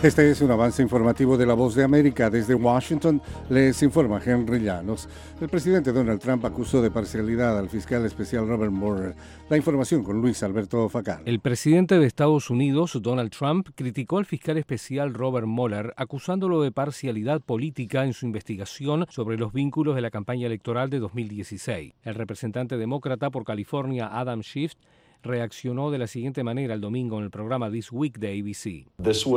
Este es un avance informativo de La Voz de América. Desde Washington les informa Henry Llanos. El presidente Donald Trump acusó de parcialidad al fiscal especial Robert Mueller. La información con Luis Alberto Facal. El presidente de Estados Unidos, Donald Trump, criticó al fiscal especial Robert Mueller, acusándolo de parcialidad política en su investigación sobre los vínculos de la campaña electoral de 2016. El representante demócrata por California, Adam Schiff, reaccionó de la siguiente manera el domingo en el programa This Week de ABC.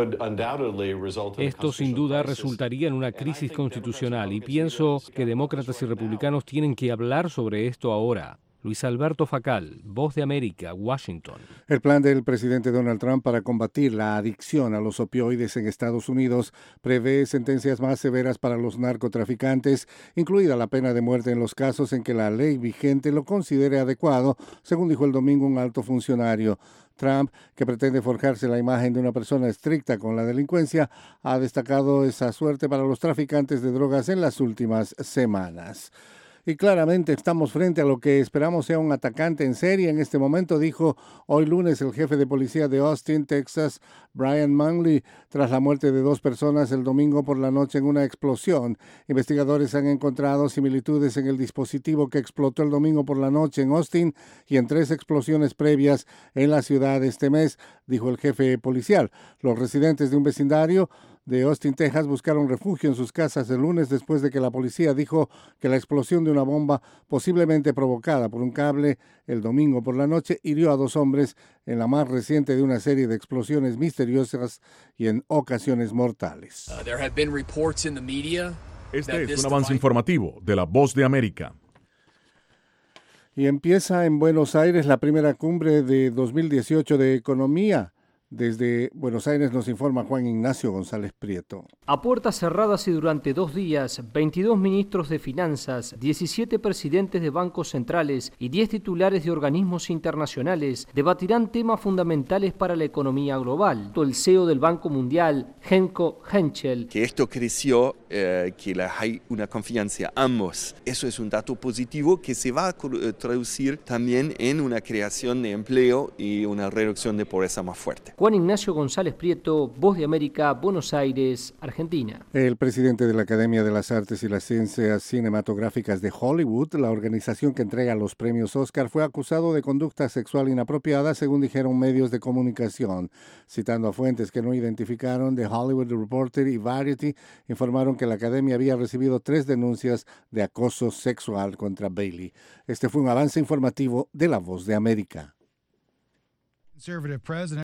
Esto sin duda resultaría en una crisis constitucional y pienso que demócratas y republicanos tienen que hablar sobre esto ahora. Luis Alberto Facal, Voz de América, Washington. El plan del presidente Donald Trump para combatir la adicción a los opioides en Estados Unidos prevé sentencias más severas para los narcotraficantes, incluida la pena de muerte en los casos en que la ley vigente lo considere adecuado, según dijo el domingo un alto funcionario. Trump, que pretende forjarse la imagen de una persona estricta con la delincuencia, ha destacado esa suerte para los traficantes de drogas en las últimas semanas. Y claramente estamos frente a lo que esperamos sea un atacante en serie. En este momento, dijo hoy lunes el jefe de policía de Austin, Texas, Brian Manley, tras la muerte de 2 personas el domingo por la noche en una explosión. Investigadores han encontrado similitudes en el dispositivo que explotó el domingo por la noche en Austin y en 3 explosiones previas en la ciudad este mes, dijo el jefe policial. Los residentes de un vecindario de Austin, Texas, buscaron refugio en sus casas el lunes después de que la policía dijo que la explosión de una bomba posiblemente provocada por un cable el domingo por la noche hirió a 2 hombres en la más reciente de una serie de explosiones misteriosas y en ocasiones mortales. Este es un avance informativo de La Voz de América. Y empieza en Buenos Aires la primera cumbre de 2018 de economía. Desde Buenos Aires nos informa Juan Ignacio González Prieto. A puertas cerradas y durante 2 días, 22 ministros de finanzas, 17 presidentes de bancos centrales y 10 titulares de organismos internacionales debatirán temas fundamentales para la economía global. El CEO del Banco Mundial, Henko Henschel. Que esto creció, que hay una confianza ambos. Eso es un dato positivo que se va a traducir también en una creación de empleo y una reducción de pobreza más fuerte. Juan Ignacio González Prieto, Voz de América, Buenos Aires, Argentina. El presidente de la Academia de las Artes y las Ciencias Cinematográficas de Hollywood, la organización que entrega los premios Oscar, fue acusado de conducta sexual inapropiada, según dijeron medios de comunicación. Citando a fuentes que no identificaron, The Hollywood Reporter y Variety informaron que la Academia había recibido 3 denuncias de acoso sexual contra Bailey. Este fue un avance informativo de La Voz de América.